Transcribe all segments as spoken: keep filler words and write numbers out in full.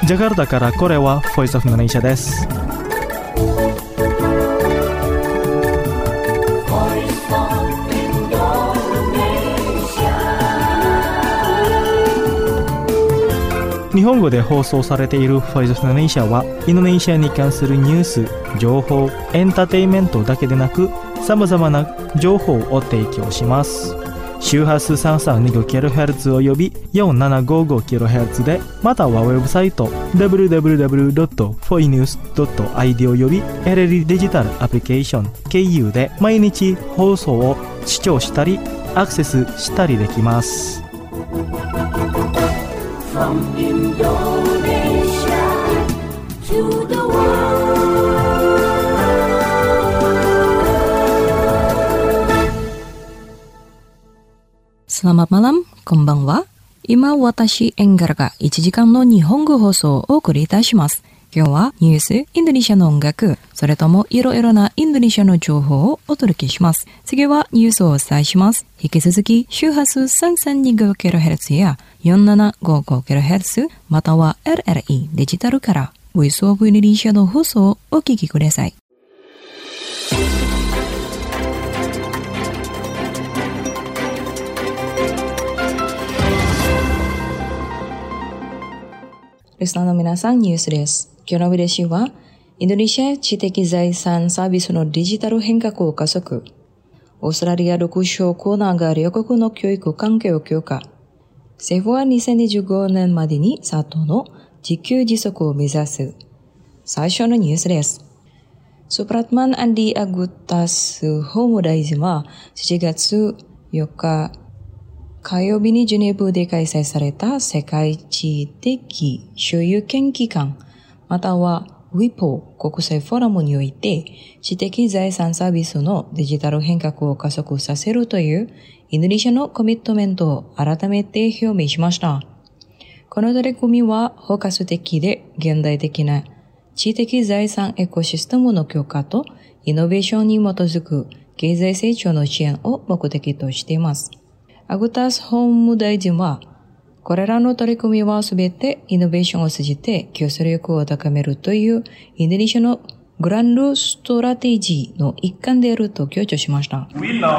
ジャカルタからこれはボイスオフマネーシャです。日本語で放送されているボイスオフマネーシャはインドネシアに関するニュース、情報、エンターテインメントだけでなく様々な情報を提供します。周波数 さんさんにごキロヘルツ および よんななごごキロヘルツ で、またはウェブサイト ダブリューダブリューダブリュードットフォイニュースドットアイディー および エルエル デジタルアプリケーション経由で毎日放送を視聴したりアクセスしたりできます。From Indonesia to the world. Selamat malam, konbanwa. 今私エンガラがいちじかんの日本語放送をお送りいたします。今日はニュース、インドネシアの音楽、それともいろいろなインドネシアの情報をお届けします。次はニュースをお伝えします。引き続き周波数 さんさんにごキロヘルツ や よんななごごキロヘルツ または エルエルイー デジタルからボイスオブインドネシアの放送をお聞きください。リスナーの皆さん、ニュースです。今日の見出しは、インドネシア知的財産サービスのデジタル変革を加速。オーストラリア独省コーナーが両国の教育関係を強化。政府はにせんにじゅうごねんまでにサトの自給自足を目指す。最初のニュースです。スプラトマン・アンディ・アグタス法務大臣はしちがつよっか、火曜日にジュネーブで開催された世界知的所有権機関、または ウィポ 国際フォーラムにおいて、知的財産サービスのデジタル変革を加速させるというインドネシアのコミットメントを改めて表明しました。この取り組みは包括的で現代的な知的財産エコシステムの強化とイノベーションに基づく経済成長の支援を目的としています。アグタス法務大臣は、これらの取り組みはすべてイノベーションを通じて競争力を高めるというインドネシアのグランドストラテジーの一環であると強調しました。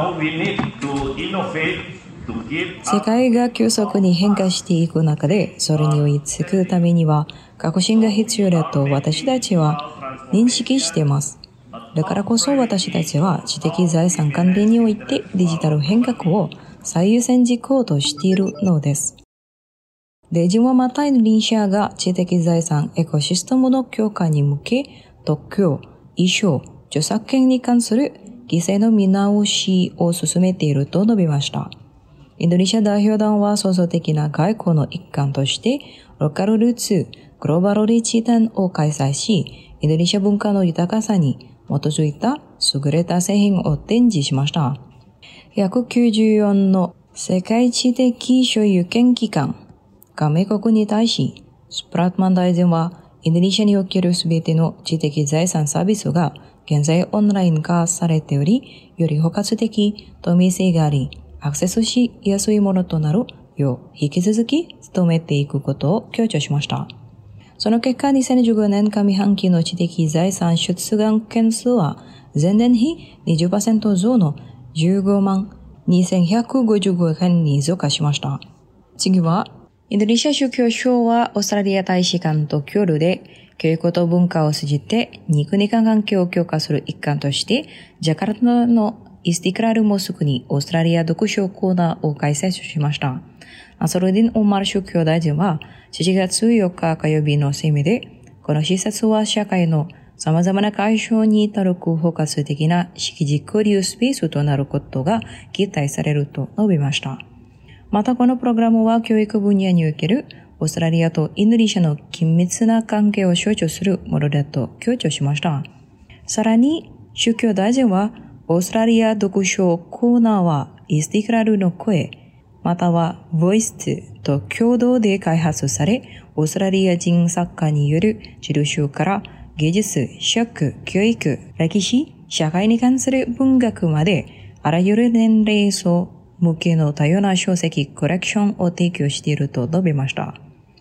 世界が急速に変化していく中で、それに追いつくためには革新が必要だと私たちは認識しています。だからこそ私たちは知的財産関連においてデジタル変革を最優先事項としているのです。大臣はまたインドネシアが知的財産エコシステムの強化に向け、特許、意匠、著作権に関する規制の見直しを進めていると述べました。インドネシア代表団は創造的な外交の一環として、ローカルルーツ、グローバルリーチ展を開催し、インドネシア文化の豊かさに基づいた優れた製品を展示しました。ひゃくきゅうじゅうよんの世界知的所有権機関、加盟国に対し、スプラトマン大臣は、インドネシアにおけるすべての知的財産サービスが現在オンライン化されており、より包括的、透明性があり、アクセスしやすいものとなるよう、引き続き努めていくことを強調しました。その結果、にせんじゅうごねん上半期の知的財産出願件数は、前年比 にじゅっパーセント 増のじゅうごまんにせんひゃくごじゅうごけんに増加しました。次は、インドネシア宗教省はオーストラリア大使館と協力で、教育と文化を通じて二国間関係を強化する一環として、ジャカルタのイスティクラルモスクにオーストラリア読書コーナーを開催しました。ナサルディン・オマル宗教大臣は、しちがつよっか火曜日の声明で、この施設は社会の様々な解消に至る包括的な識字交流スペースとなることが期待されると述べました。またこのプログラムは教育分野におけるオーストラリアとインドネシアの緊密な関係を象徴するものだと強調しました。さらに宗教大臣はオーストラリア読書コーナーはイスティクラルの声、またはボイスと共同で開発され、オーストラリア人作家による自流集から芸術、食、教育、歴史、社会に関する文学まで、あらゆる年齢層向けの多様な書籍コレクションを提供していると述べました。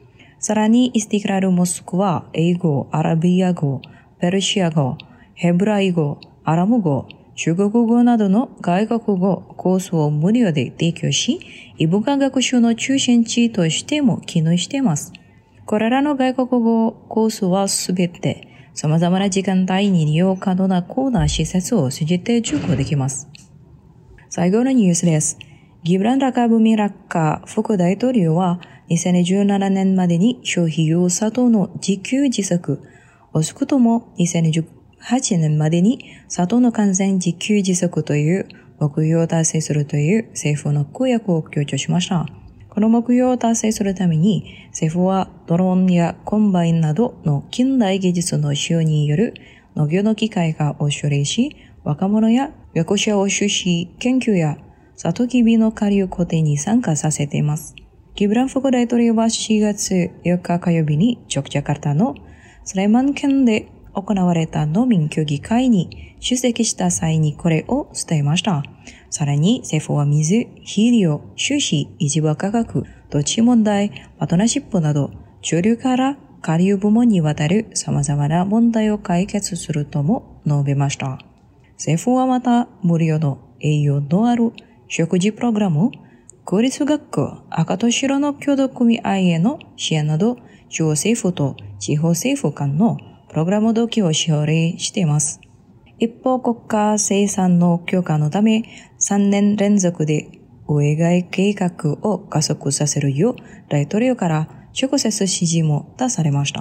さらにイスティクラルモスクは英語、アラビア語、ペルシア語、ヘブライ語、アラム語、中国語などの外国語コースを無料で提供し、異文化学習の中心地としても機能しています。これらの外国語コースはすべて様々な時間帯に利用可能なコーナー施設を通じて受講できます。最後のニュースです。ギブラン・ラカブミラッカ副大統領はにせんじゅうななねんまでに消費用砂糖の自給自足、遅くともにせんじゅうはちねんまでに砂糖の完全自給自足という目標を達成するという政府の公約を強調しました。この目標を達成するために政府はドローンやコンバインなどの近代技術の使用による農業の機械化を奨励し、若者や学者を出資研究やサトウキビの下流工程に参加させています。ギブラン副大統領はしがつよっか火曜日にジョクジャカルタのスレマン県で行われた農民協議会に出席した際にこれを伝えました。さらに政府は水、肥料、種子、維持は価格、土地問題、パートナーシップなど中流から下流部門にわたる様々な問題を解決するとも述べました。政府はまた無料の栄養のある食事プログラム、公立学校、赤と白の協同組合への支援など、中央政府と地方政府間のプログラム同期を奨励しています。一方、国家生産の強化のため、さんねん連続で上外計画を加速させるよう、大統領から直接指示も出されました。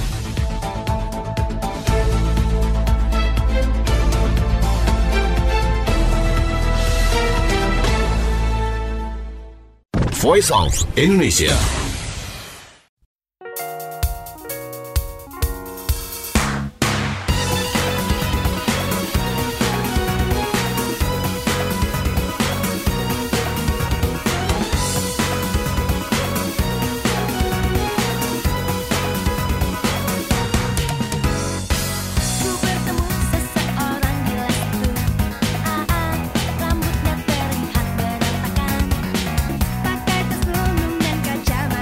Voice of Indonesia. Rambutnya terlihat berantakan, pakai tas gunung dan kacamata.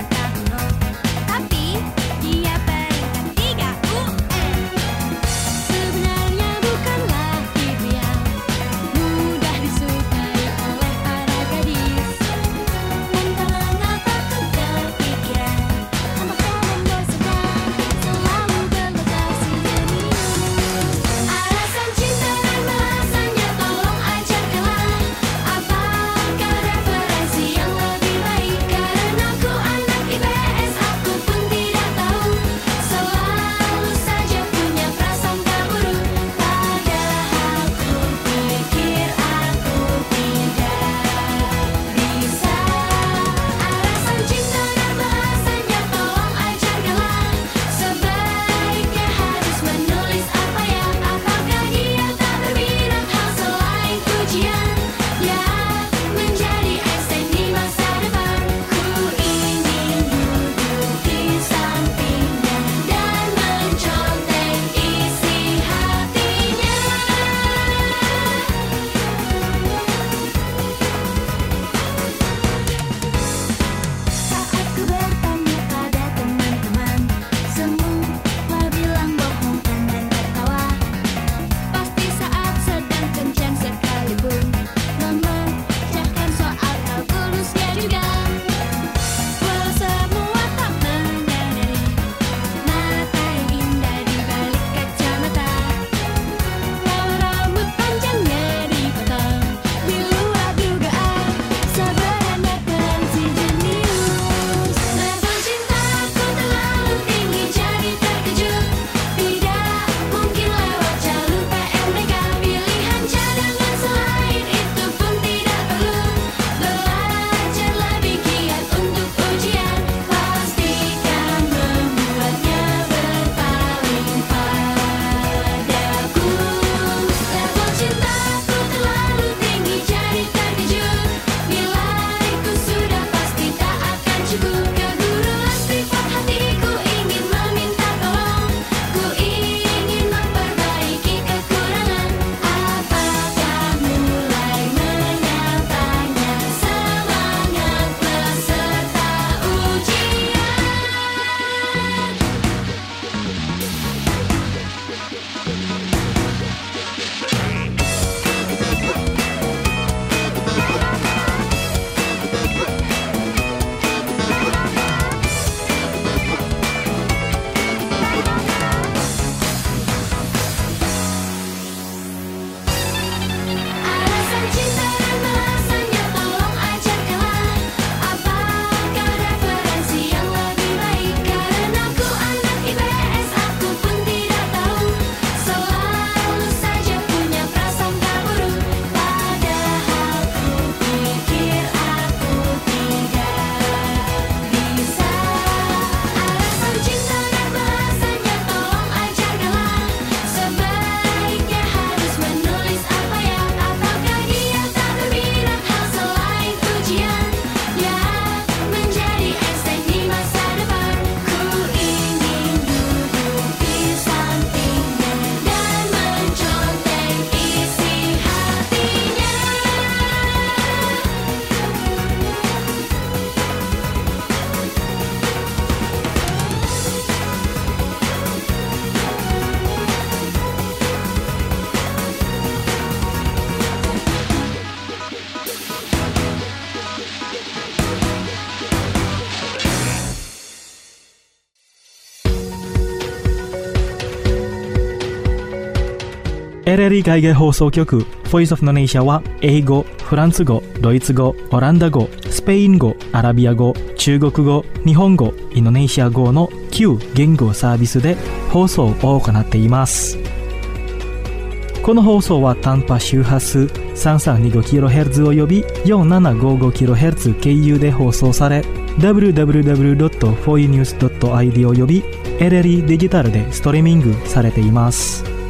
エルエルイー 海外放送局 Voice of Indonesia は英語、フランス語、ドイツ語、オランダ語、スペイン語、アラビア語、中国語、日本語、インドネシア語のきゅう言語サービスで放送を行っています。この放送は短波周波数 さんさんにごキロヘルツ および よんななごごキロヘルツ 経由で放送され ダブリューダブリューダブリュードットフォーユーニュースドットアイディー および エルエルイー デジタルでストリーミングされています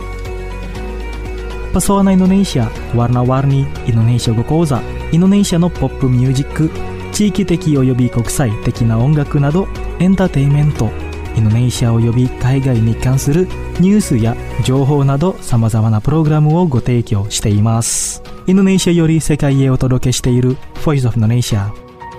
。Pesona Indonesia, Warna-warni Indonesia語講座、インドネシアのポップミュージック、地域的および国際的な音楽などエンターテインメント、インドネシアおよび海外に関するニュースや情報など様々なプログラムをご提供しています。インドネシアより世界へお届けしている Voice of Indonesia。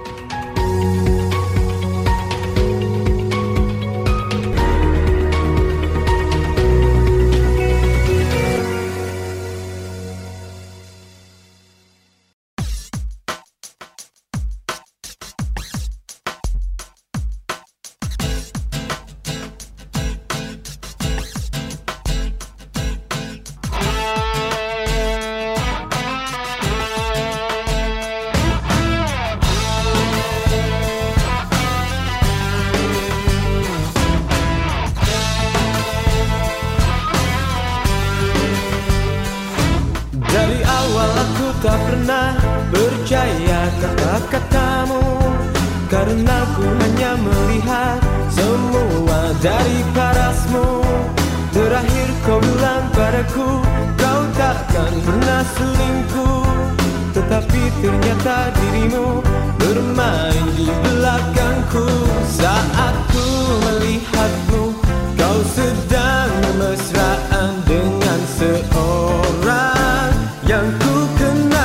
Tak pernah percaya kata-katamu, karena ku hanya melihat semua dari parasmu. Terakhir kau bilang padaku, kau takkan pernah selingkuh, tetapi ternyata dirimu bermain di belakangku. Saat ku melihatmu, kau sedang mesraan dengan seorang yang ku kenal.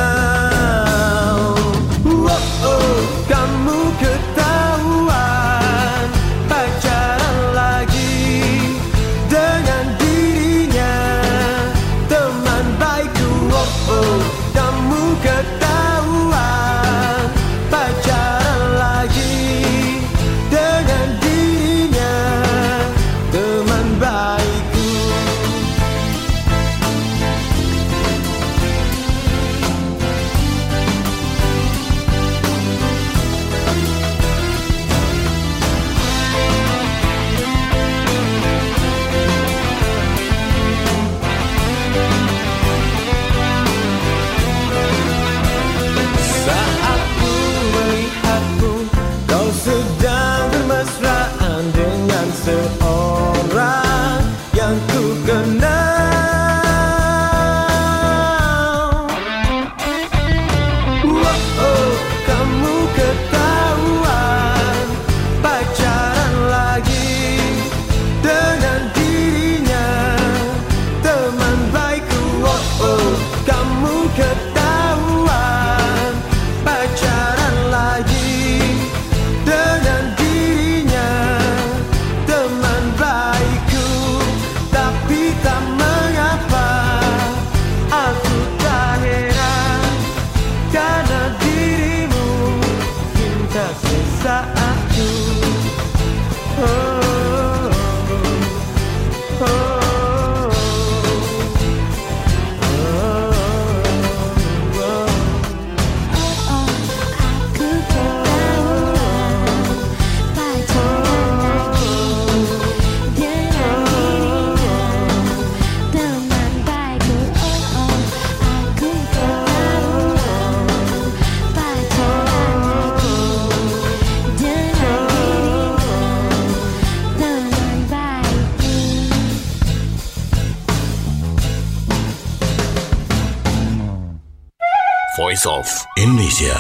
Oh, oh, kamu ketahuan pacaran lagi dengan dirinya, teman baikku. Oh, oh, kamu ketahuan pacaran lagi dengan dirinya, teman baikku. Sedang bermesraan dengan seorang yang ku kenal. Oh, oh, kamu ketahuan pacaran lagi dengan dirinya, teman baikku. Oh, oh, kamu ketahuan pacaran lagi dengan dirinya, teman baikku. Tapi tak mengapa, aku tak heran, karena dirimu cinta sesaatku. Oh, oh, oh. Voice of Indonesia。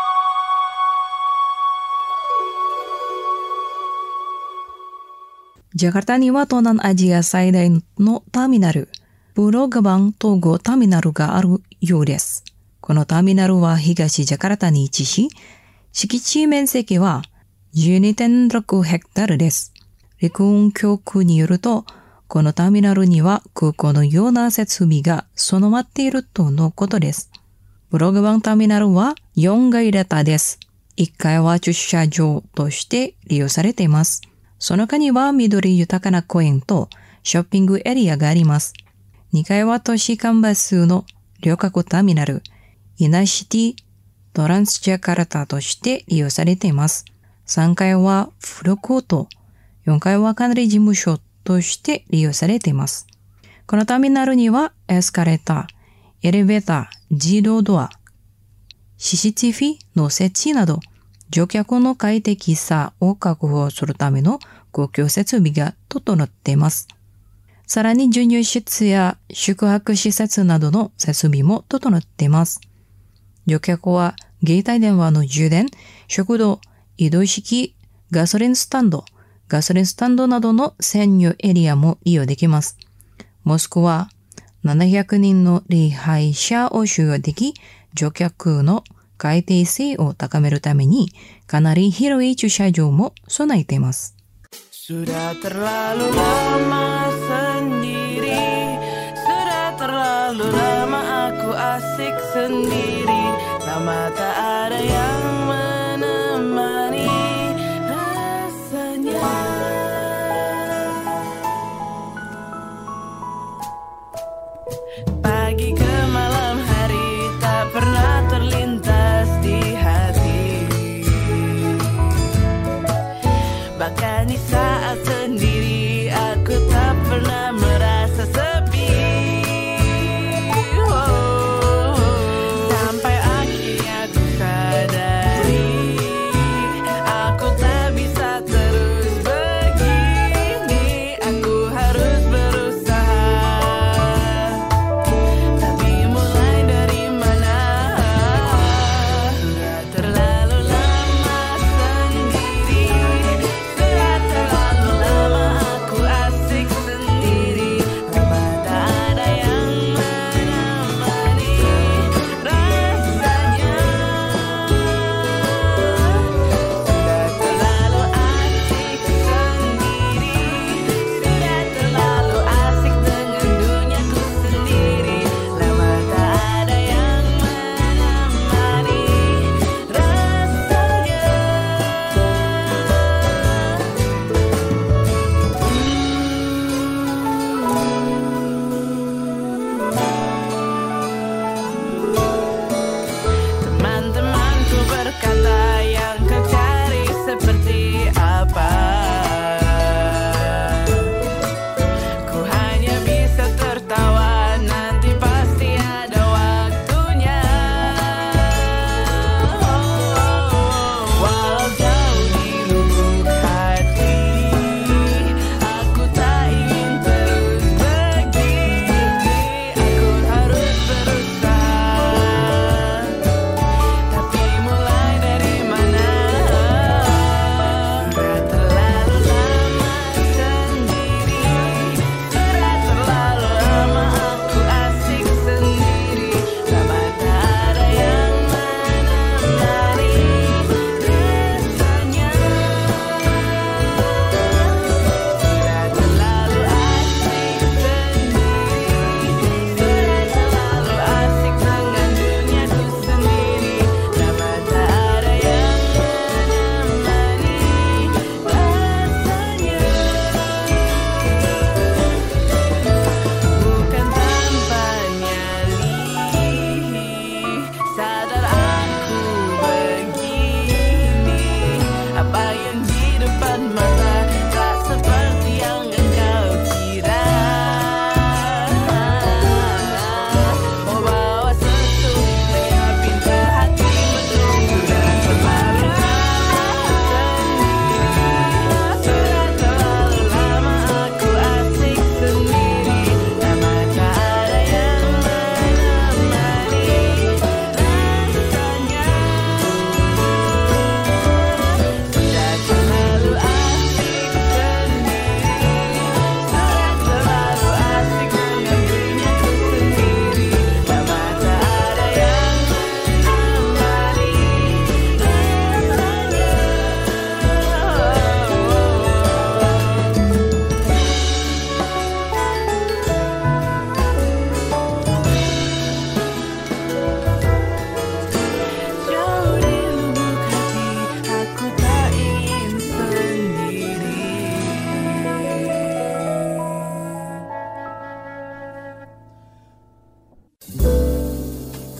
ジャカルタには東南アジア最大のターミナル、プロガバン統合ターミナルがあるようです。このターミナルは東ジャカルタに位置し、敷地面積は じゅうにてんろく ヘクタールです。陸運局によると、このターミナルには空港のような設備が備わっているとのことです。プロガバンターミナルはよんがい型です。いっかいは駐車場として利用されています。その中には緑豊かな公園とショッピングエリアがあります。 にかいは都市間バスの旅客ターミナル、イナシティトランスジャカルタとして利用されています。さんがいはフードコート、よんかいは管理事務所として利用されています。このターミナルにはエスカレーター、エレベーター、自動ドア、シーシーティーブイ の設置など、乗客の快適さを確保するための公共設備が整っています。さらに授乳室や宿泊施設などの設備も整っています。乗客は携帯電話の充電、食堂、移動式、ガソリンスタンド、ガソリンスタンドなどの専用エリアも利用できます。モスクはななひゃくにんの礼拝者を収容でき、乗客の快適性を高めるためにかなり広い駐車場も備えています。 Sudah terlalu lama sendiri, sudah terlalu lama aku asik sendiri, lama tak ada yang menemani rasanya. Pagi ke malam hari tak pernah terlintas di hati, bahkan di saat sendiri aku tak pernah merasa sepi. Oh, sampai akhirnya aku sadar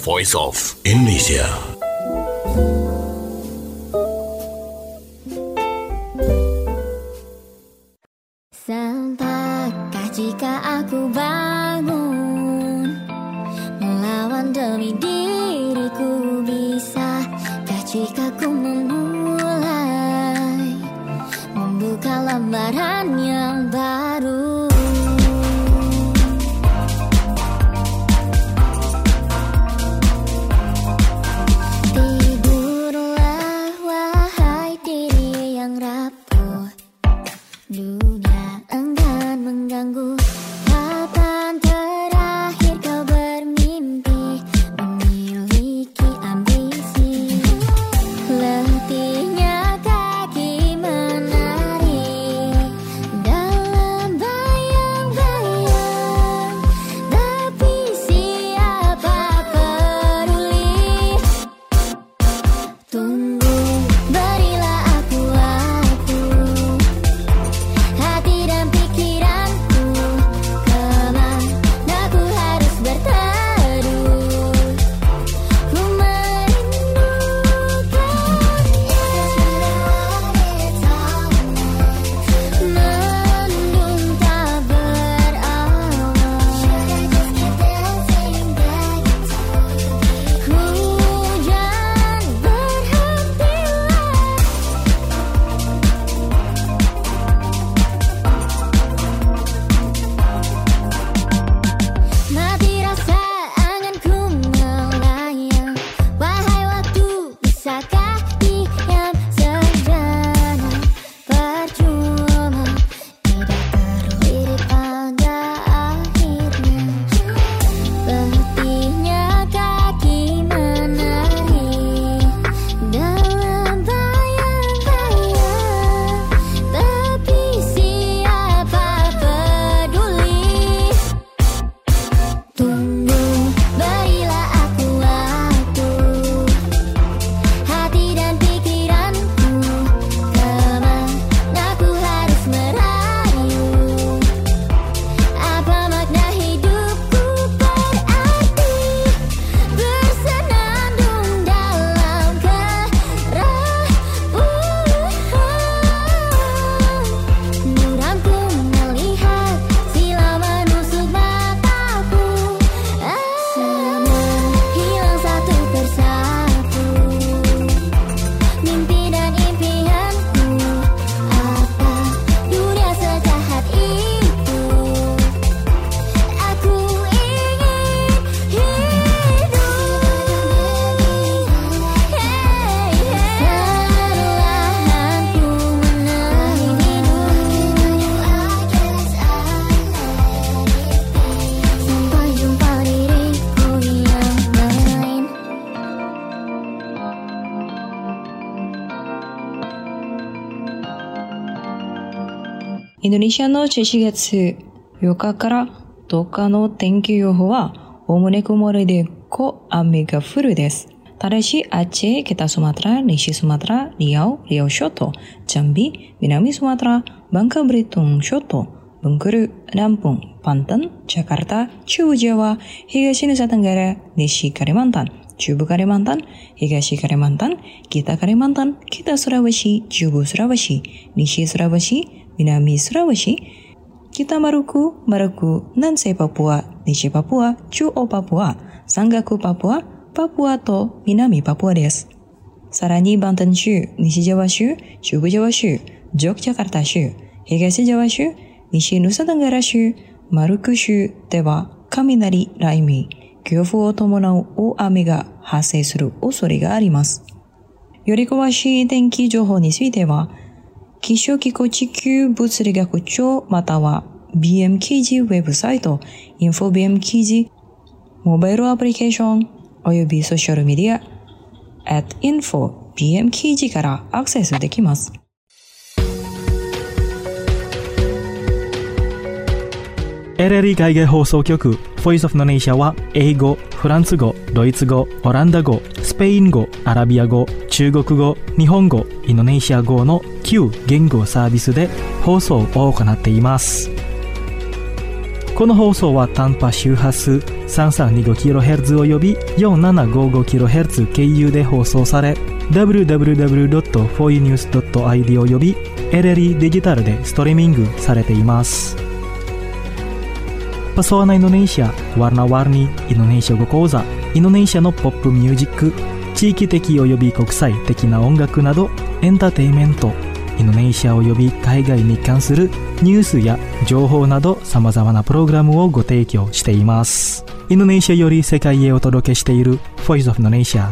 Voice of Indonesia. Sempatkah jika aku bangun melawan demi diriku, bisakah jika ku memulai membuka lembaran yang baru? Tidurlah wahai diri yang rapuh, dunia enggan mengganggu. Kapan terakhir kau bermimpi memiliki ambisi? Letihnya kaki menari dalam bayang-bayang, tapi siapa peduli? Tunggu, berilah aku waktu, hati dan pikiranku, kemana ku harus berteduh. Ku merindukan mendung tak berawal, hujan berhentilah. Mati rasa anganku melayang, wahai waktu, bisakah diam sejenak? Percuma, tidak terlirik pada akhirnya. Letihnya kaki menari dalam bayang-bayang, tapi siapa peduli? Tunggu, berilah aku waktu, hati dan pikiranku, kemana ku harus merayu? Apa makna hidupku berarti bersenandung dalam kerapuhan? Muramku melihat silau menusuk mataku, semua hilang satu persatu. Mimpi dan impianku, apa dunia sejahat itu? Aku ingin hidup. Perlahanku menarik hidup, sampai jumpa diriku yang lain. Indonesia のしちがつよっかからとおかの天気予報はおおむね曇りで小雨が降るです。ただし、Aceh, Kita Sumatera, Nishi Sumatera, Riau, Riau Shoto, Jambi, Minami Sumatera, Bangka Belitung Shoto, Bengkulu, Lampung, Banten, Jakarta, Chibu Jawa, Higashi Nusa Tenggara, Nishi Kalimantan, Chibu Kalimantan, Higashi Kalimantan, Kita Kalimantan, Kita Sulawesi, Chibu Sulawesi, Nishi Sulawesi, Minami Sulawesi, Kita Maluku, Maluku, Nansei Papua, Nishi Papua, Chuo Papua, Sangaku Papua, Papua と南パプアです。さらにバンタン州、西ジャワ州、中部ジャワ州、ジョクジャカルタ州、東ジャワ州、西ヌサタンガラ州、マルク州では雷、雷鳴、強風を伴う大雨が発生する恐れがあります。より詳しい天気情報については、気象機構地球物理学庁または ビーエム 記事ウェブサイト、インフォ ビーエム 記事、モバイルアプリケーション、およびソーシャルメディア、at インフォ ビーエム 記事からアクセスできます。 エルエルイー 海外放送局 Voice of Indonesia は英語、フランス語、ドイツ語、オランダ語、スペイン語、アラビア語、中国語、日本語、インドネシア語のきゅう言語サービスで放送を行っています。 この放送は短波周波数 さんさんにごキロヘルツ を呼び よんななごごキロヘルツ 経由で放送され ダブリューダブリューダブリュードットフォーユーニュースドットアイディー を呼び エルエルイー デジタルでストリーミングされています。Pesona Indonesia, warna-warni Indonesia語講座、インドネシアのポップミュージック、地域的及び国際的な音楽などエンターテインメント、インドネシア及び海外に関するニュースや情報など様々なプログラムをご提供しています。インドネシアより世界へお届けしている Voice of Indonesia。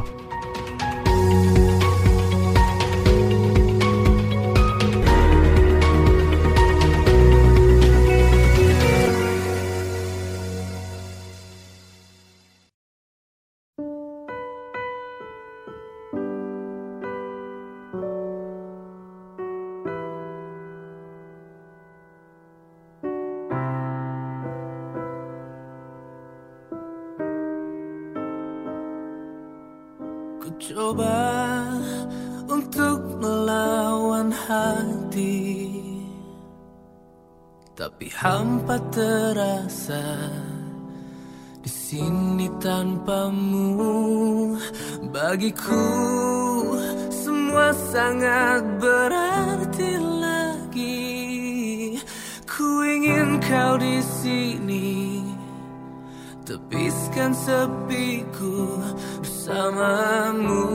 Coba untuk melawan hati, tapi hampa terasa di sini tanpamu. Bagiku semua sangat berarti lagi. Ku ingin kau di sini, tepiskan sepiku bersamamu.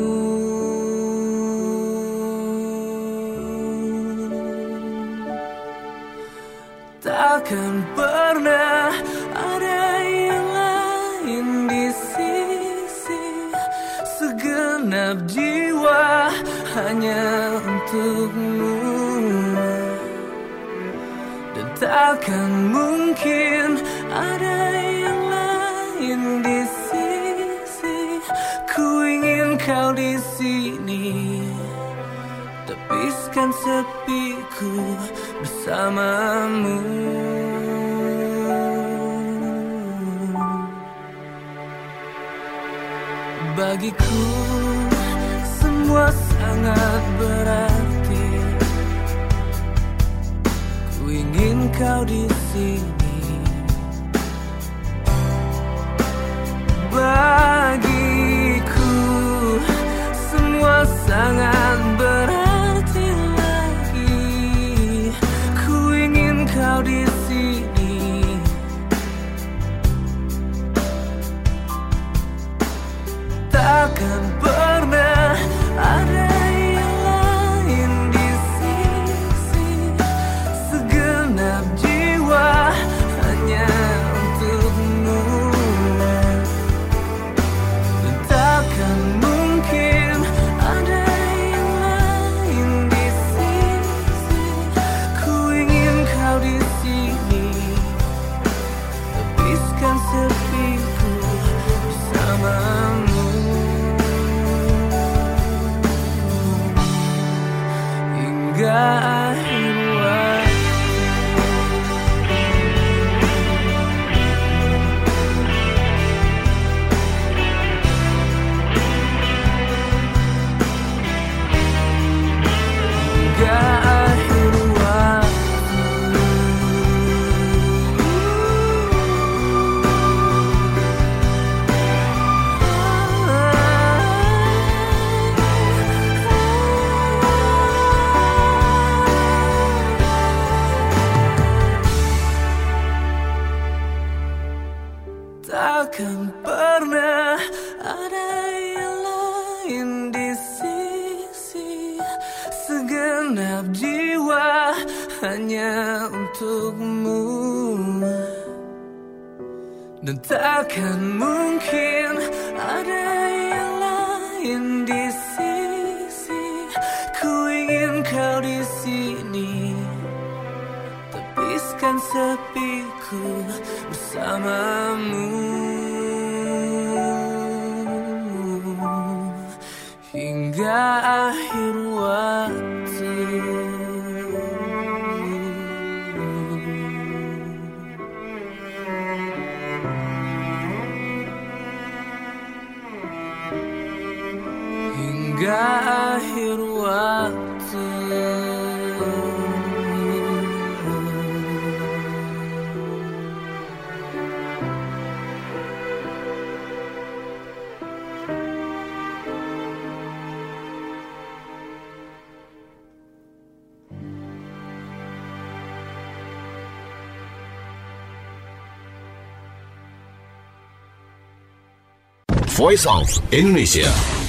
Takkan pernah ada yang lain di sisi, segenap jiwa hanya untukmu. Dan takkan mungkin ada yang lain di sisi. Ku ingin kau di sini, tepiskan sepiku bersamamu. Bagiku semua sangat berarti. Ku ingin kau di sini. Bagiku semua sangat berarti lagi. Ku ingin kau di sini. Takkan pernah ada yang lain di sisi, segenap jiwa hanya untukmu. Dan takkan mungkin ada yang lain di sisi. Ku ingin kau di sini, tepiskan sepiku bersamamu. Hingga akhir takkan pernah ada yang lain di sisi, segenap jiwa hanya untukmu. Dan takkan mungkin ada yang lain di sisi. Ku ingin kau di sini, tepiskan sepiku bersamamu. Hingga akhir waktu. Hingga akhir waktu. Voice of Indonesia.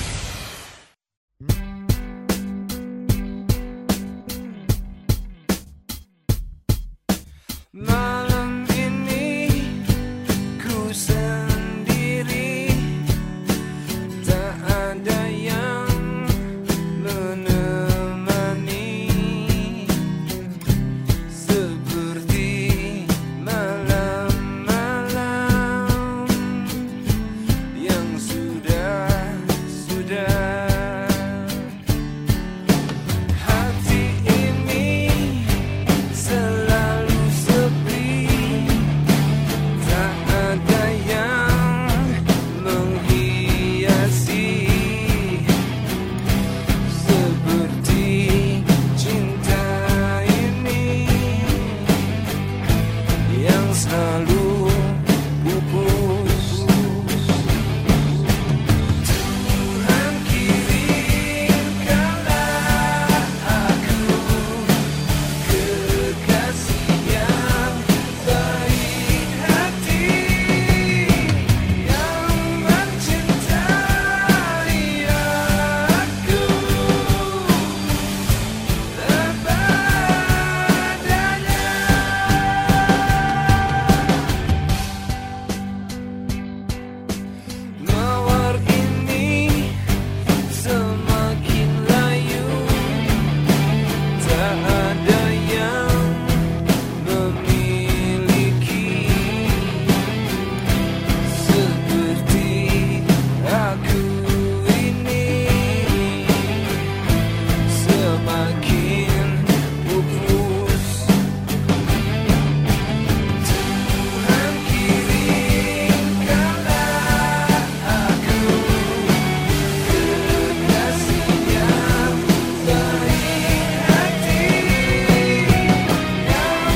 Malam ini ku sendiri, tak ada yang menemani, seperti malam-malam yang sudah-sudah. Hati ini selalu sepi, tak ada yang menghiasi, seperti cinta ini yang selalu pupus. Tuhan kirimkanlah aku kekasih yang baik hati, yang mencintai aku sepadanya. Mawar ini semakin layu, tak ada yang memiliki, seperti aku ini, semakin pupus. Tuhan kirimkanlah aku kekasih yang baik hati, yang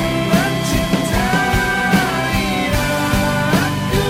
mencintai aku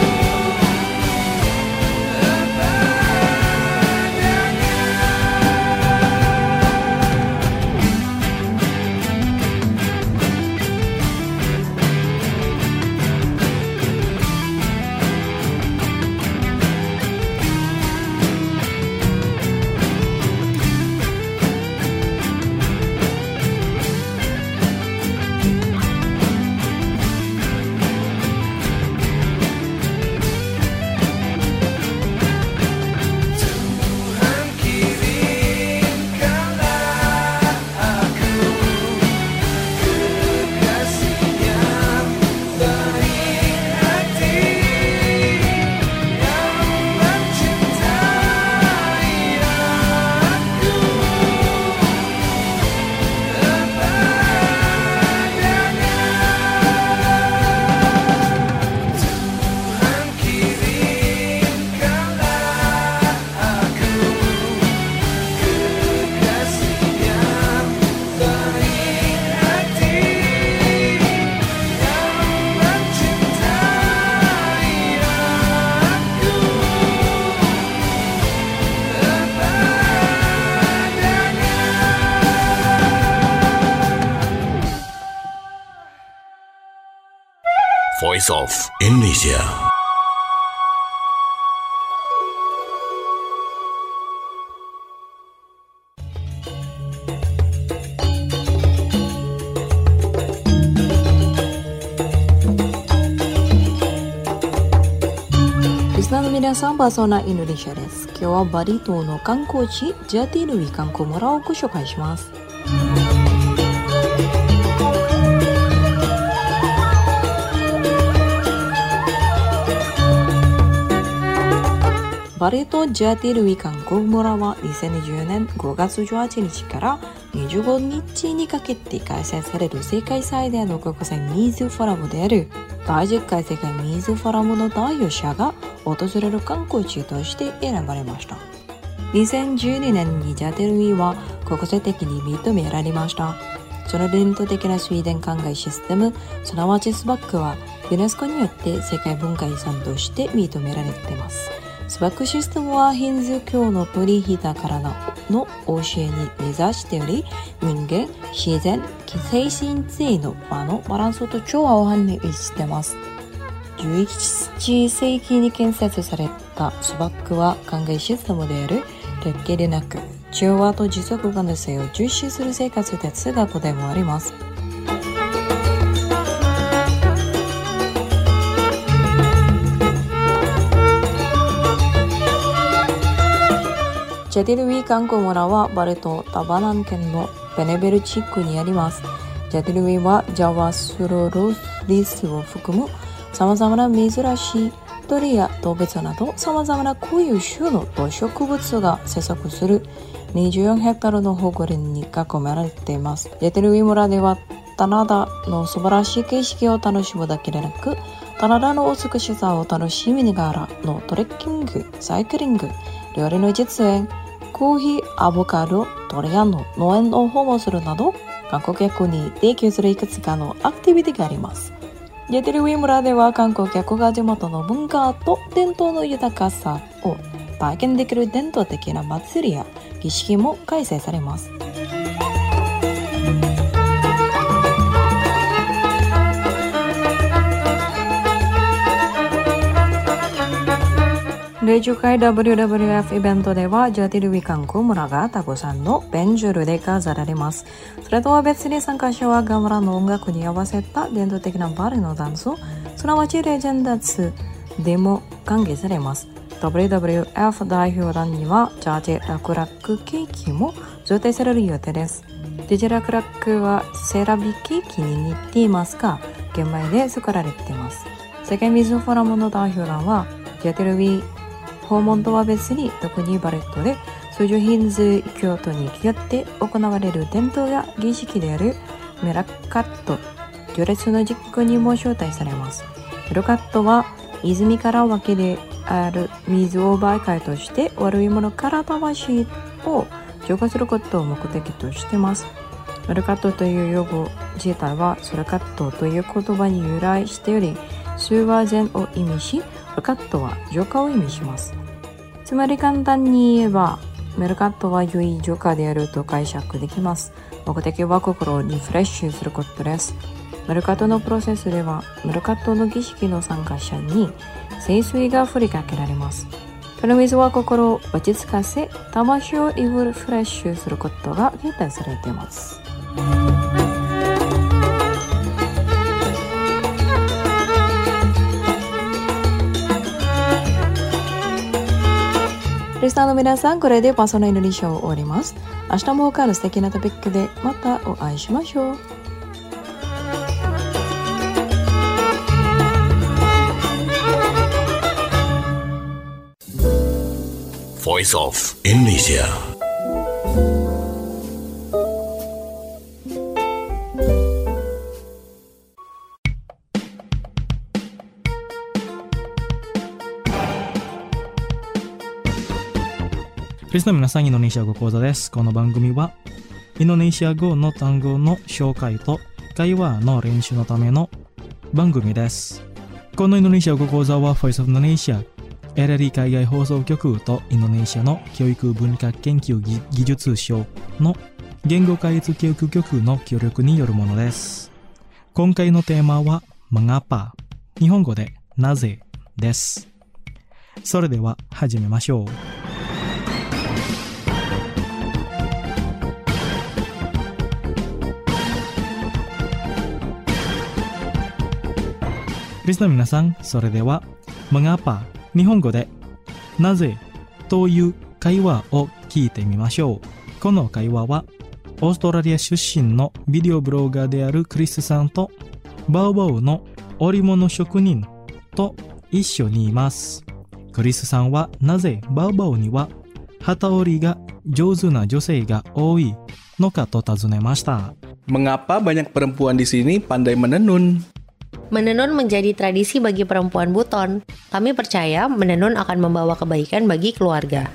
Tuhan kirimkanlah aku kekasih yang baik hati, yang mencintai aku sepadanya. Tuhan kirimkanlah aku kekasih yang baik hati, yang mencintai aku sepadanya. Voice of Indonesia. Listenerの皆さん、パーソナインドネシアです。今日はバリ島の観光地ジャティルウィ観光村をご紹介します。バリ島ジャティルウィ観光村はにせんにじゅうねんごがつじゅうはちにちからにじゅうごにちにかけて開催される世界最大の国際水フォラムであるだいじゅっかい世界水フォラムの代表者が訪れる観光地として選ばれました。にせんじゅうにねんにジャティルウィは国際的に認められました。その伝統的な水田灌漑システム、すなわちスバックはユネスコによって世界文化遺産として認められています。スバックシステムはヒンズー教のプリヒタからの教えに根ざしており、人間、自然、精神性の場のバランスと調和を反映しています。じゅういちせいきに建設されったスバックは考えシステムであるだけでなく、調和と持続可能性を重視する生活哲学でもあります。ジャティルウィ観光村はバルト・タバナン県のベネベル地区にあります。ジャティルウィはジャワスロロリスを含む様々な珍しい鳥や動物など様々な固有種の動植物が生息するにじゅうよんヘクタールの保護林に囲まれています。ジャティルウィ村では棚田の素晴らしい景色を楽しむだけでなく、棚田の美しさを楽しみながらのトレッキング、サイクリング、料理の実演、コーヒー、アボカド、ドリアンの農園を訪問するなど、観光客に提供するいくつかのアクティビティがあります。ジャティルウィ村では観光客が地元の文化と伝統の豊かさを体験できる伝統的な祭りや儀式も開催されます。だいじゅっかい ダブリューダブリューエフ イベントではジャティルウィ観光村がタコさんのベンジュールで飾られます。それとは別に参加者はガムラの音楽に合わせた伝統的なバレエのダンス、すなわちレジェンダーツでも歓迎されます。ダブリューダブリューエフ 代表団にはジャージラクラックケーキも贈呈される予定です。ジャージラクラックはセラビケーキに似ていますが、玄米で作られています。世界水フォーラムの代表団はジャティルウィ訪問とは別に特にバレットで数十ヒンズ京都によって行われる伝統や儀式であるメラカット序列の実行にも招待されます。メラカットは泉から湧きである水を媒介として悪いものから魂を浄化することを目的としています。メラカットという用語自体はソラカットという言葉に由来しており、数は善を意味し、メルカットは浄化を意味します。つまり簡単に言えば、メルカットは良い浄化であると解釈できます。目的は心をリフレッシュすることです。メルカットのプロセスでは、メルカットの儀式の参加者に聖水が振りかけられます。この水は心を落ち着かせ、魂をリフレッシュすることが期待されています。リスナーの皆さん、これでパーソナルインドネシアを終わります。明日も他の素敵なトピックでまたお会いしましょう。 Voice of Indonesia. リスナーの皆さん、インドネシア語講座です。この番組はインドネシア語の単語の紹介と会話の練習のための番組です。このインドネシア語講座は Voice of Indonesia、エルエルイ 海外放送局とインドネシアの教育文化研究技術省の言語開発教育局の協力によるものです。今回のテーマは Mengapa、日本語でなぜです。それでは始めましょう。リスナーの皆さん、それでは Mengapa、日本語でなぜという会話を聞いてみましょう。この会話はオーストラリア出身のビデオブロガーであるクリスさんとバウバウの織物職人と一緒にいます。クリスさんはなぜバウバウには機織りが上手な女性が多いのかと尋ねました。 Mengapa banyak perempuan di sini pandai menenun? Menenun menjadi tradisi bagi perempuan Buton. Kami percaya menenun akan membawa kebaikan bagi keluarga.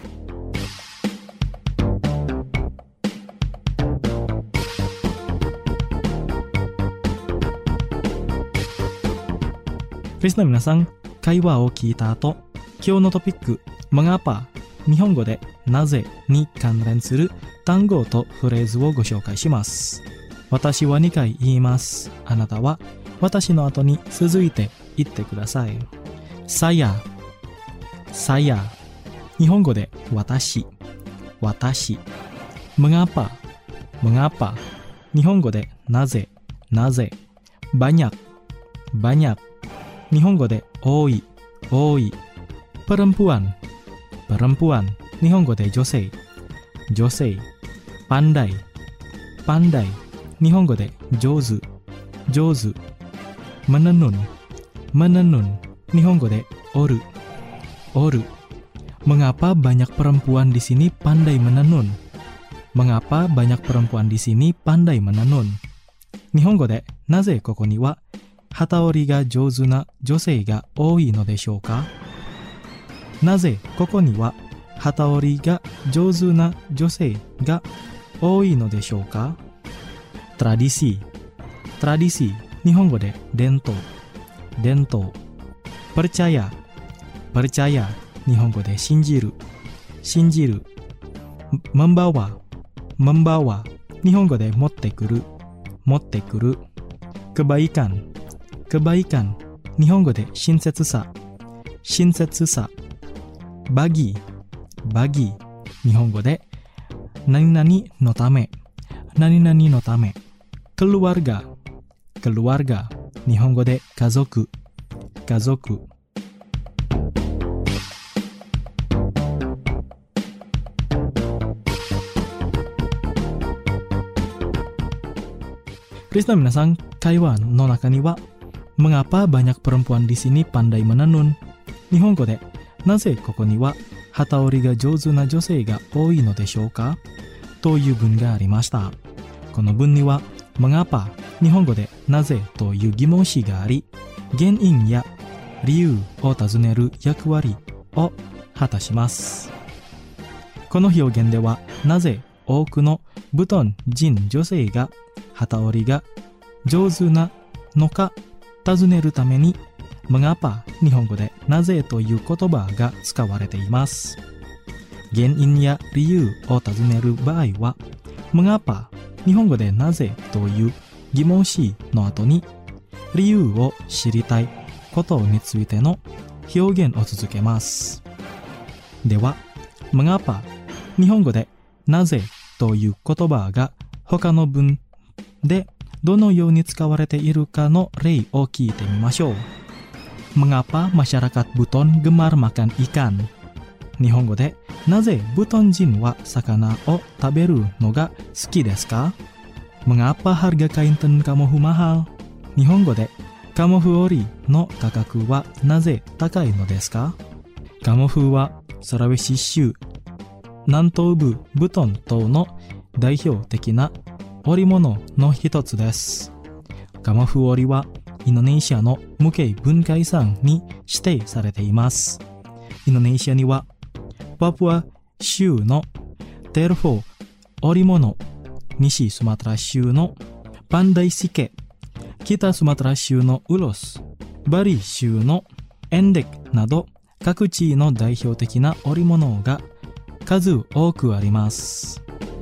Listener の皆さん、会話を聞いた後、今日のトピック Mengapa、日本語でなぜに関連する単語とフレーズをご紹介します。私はにかい言います。あなたは私の後に続いて言ってください。Saya, saya 日本語で私私 mengapa mengapa 日本語でなぜなぜ banyak banyak 日本語で多い多い perempuan perempuan 日本語で女性女性 pandai pandai 日本語で上手上手 menenun menenun 日本語で折る折る Mengapa banyak perempuan di sini pandai menenun? Mengapa banyak perempuan di sini pandai menenun? 日本語でなぜここには機織りが上手な女性が多いのでしょうか？なぜここには機織りが上手な女性が多いのでしょうか？ Tradisi Tradisi 日本語で伝統伝統 Percaya Percaya 日本語で信じる信じる membawa membawa 日本語で持ってくる持ってくる kebaikan kebaikan 日本語で親切さ親切さ bagi bagi 日本語で何々のため何々のため keluarga keluarga 日本語で家族家族リスナー皆さん、会話の中には Mengapa banyak perempuan di sini pandai menenun? 日本語でなぜここには機織りが上手な女性が多いのでしょうかという文がありました。この文には Mengapa 日本語でなぜという疑問詞があり、原因や理由を尋ねる役割を果たします。この表現ではなぜ多くのブトン人女性が機織りが上手なのか尋ねるために Mengapa 日本語でなぜという言葉が使われています。原因や理由を尋ねる場合は Mengapa 日本語でなぜという疑問詞の後に理由を知りたいことについての表現を続けます。では Mengapa 日本語でなぜという言葉が他の文でどのように使われているかの例を聞いてみましょう。Mengapa masyarakat Buton gemar makan ikan? 日本語でなぜブトン人は魚を食べるのが好きですか？ Mengapa harga kain tenun kamofu mahal? 日本語でカモフ織の価格はなぜ高いのですか？カモフはサラウェシ州南東部ブトン島の代表的な織物の一つです。カモフ織はインドネシアの無形文化遺産に指定されています。インドネシアにはパプア州のテルフォー織物、西スマトラ州のパンダイシケ、北スマトラ州のウロス、バリ州のエンデクなど各地の代表的な織物が数多くあります。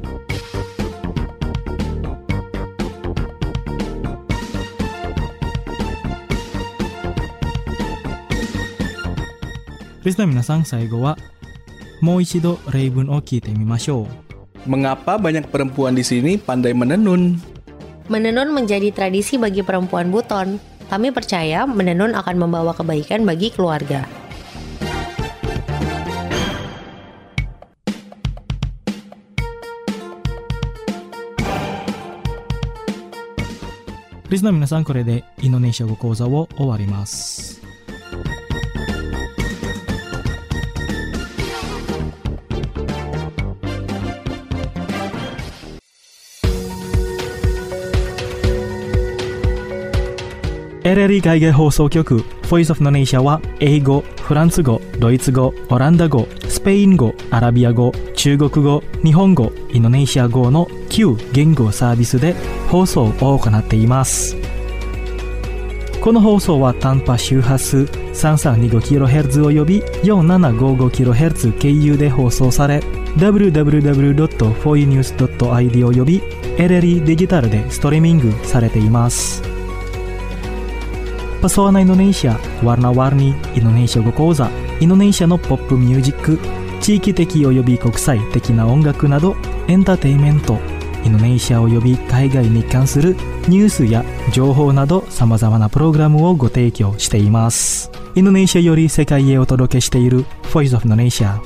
リスナー皆さん、最後はもう一度例文を聞いてみましょう。 Mengapa banyak perempuan di sini pandai menenun? Menenun menjadi tradisi bagi perempuan Buton. Kami percaya menenun akan membawa kebaikan bagi keluarga. Listener 皆さん、これでインドネシア語講座を終わります。エルエルイ 海外放送局 Voice of Indonesia は英語、フランス語、ドイツ語、オランダ語、スペイン語、アラビア語、中国語、日本語、インドネシア語のきゅう言語サービスで放送を行っています。この放送は短波周波数 さんさんにごキロヘルツ および よんななごごキロヘルツ 経由で放送され ダブリューダブリューダブリュードットフォーイーニュースドットアイディー および エルエルイ デジタルでストリーミングされています。Pesona Indonesia, warna-warni Indonesia Go Koza インドネシアのポップミュージック、地域的及び国際的な音楽などエンターテインメント、インドネシア及び海外に関するニュースや情報など様々なプログラムをご提供しています。インドネシアより世界へお届けしている Voice of Indonesia。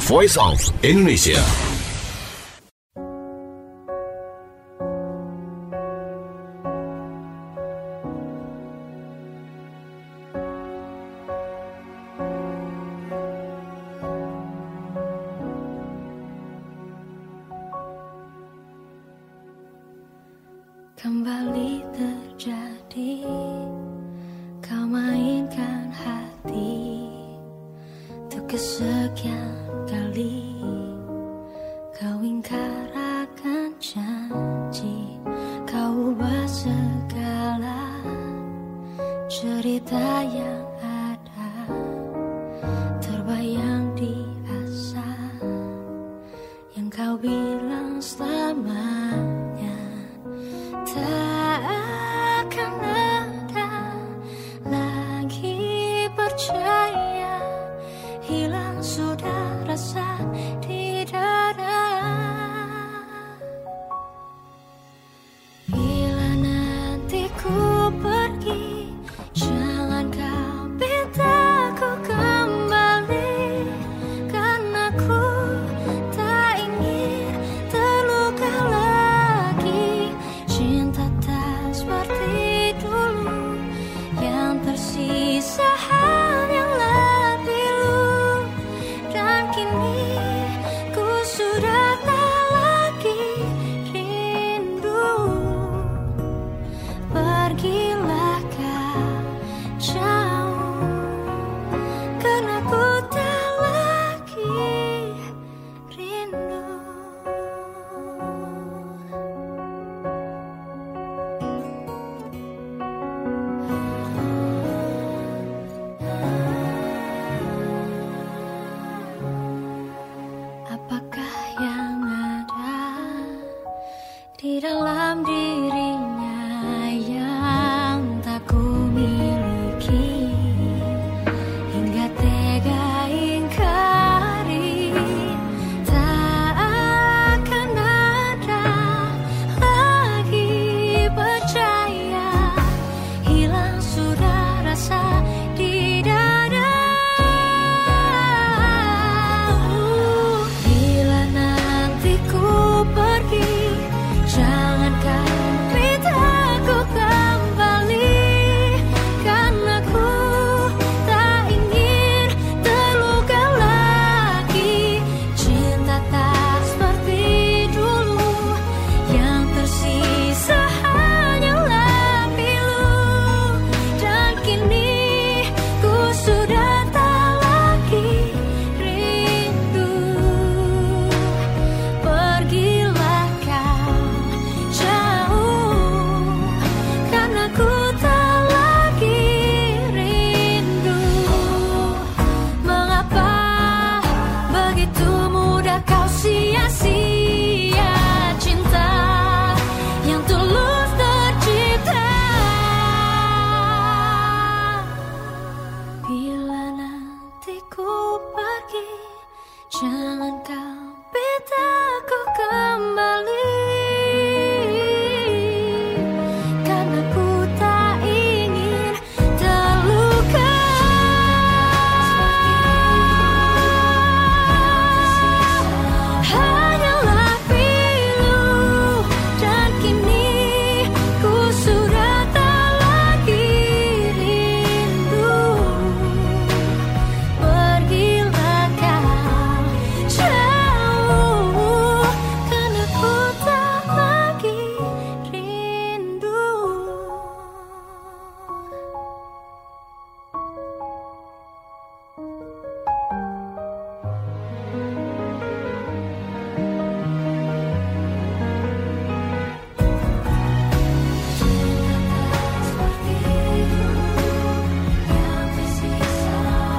Voice of Indonesia. Kembali terjadi, kau mainkan hati untuk kesekian kali. Kau ingkar akan janji, kau ubah segala cerita yang ada, terbayang di asa yang kau bilang selamanya tak akan ada lagi. Percaya hilang sudah rasa di dada. Bila nanti ku pergi, jangan kau minta ku kembali, karena ku tak ingin terluka lagi. Cinta tak seperti dulu, yang tersisa hanyalah pilu. Dan kini ku sudah tak lagi rindu. Pergilah kau jauh, karena ku tak lagi rindu. Apakah yang ada di dalam dirinya yang tak ku miliki, hingga tega ingkari. Tak akan ada lagi. Percaya hilang sudah rasa di dada. Bila nanti ku pergi, jangan kau minta ku kembali, karena ku tak ingin terluka lagi. Cinta tak seperti dulu, yang tersisa hanyalah pilu. Dan kini ku sudah tak lagi rindu. Pergilah kau jauh, karena ku tak lagi rindu. Mengapa begitu mudah kau sia-sia cinta yang tulus tercipta? Bila nanti ku pergi, jangan kau minta ku kembali, karena ku tak ingin terluka. Hanyalah pilu. Dan kini ku sudah tak lagi rindu. Pergilah kau jauh, karena ku tak lagi rindu. Seperti dulu, yang tersisa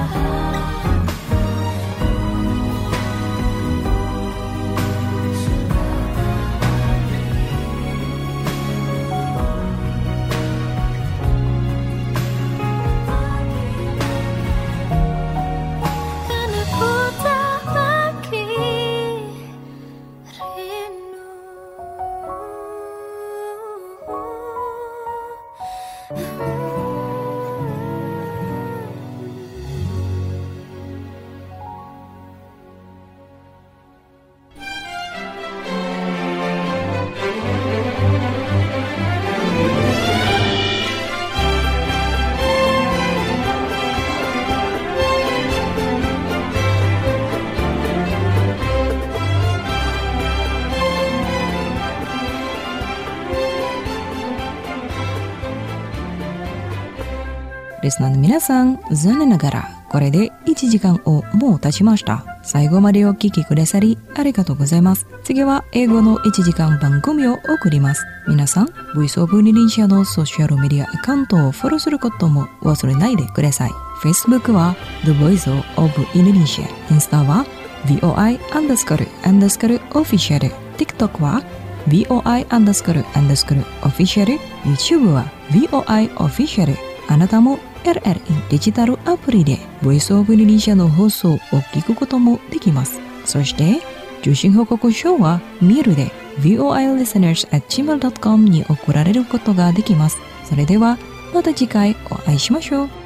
karena ku tak lagi rindu. リスナーの皆さん、残念ながらこれでいちじかんをもう経ちました。最後までお聞きくださりありがとうございます。次は英語のいちじかん番組を送ります。皆さん、Voice of Indonesia のソーシャルメディアアカウントをフォローすることも忘れないでください。Facebook は The Voice of Indonesia、インスタは ブイオーアイ アンダースコールアンダースコールオフィシャル、TikTok は ブイオーアイ アンダースコールアンダースコールオフィシャル、YouTube は ブイオーアイ オフィシャル。あなたも エルエルイー デジタルアプリで Voice of Indonesia の放送を聞くこともできます。そして受信報告書はメールで ブイオーアイ リスナーズ アット ジーメール ドット コム に送られることができます。それではまた次回お会いしましょう。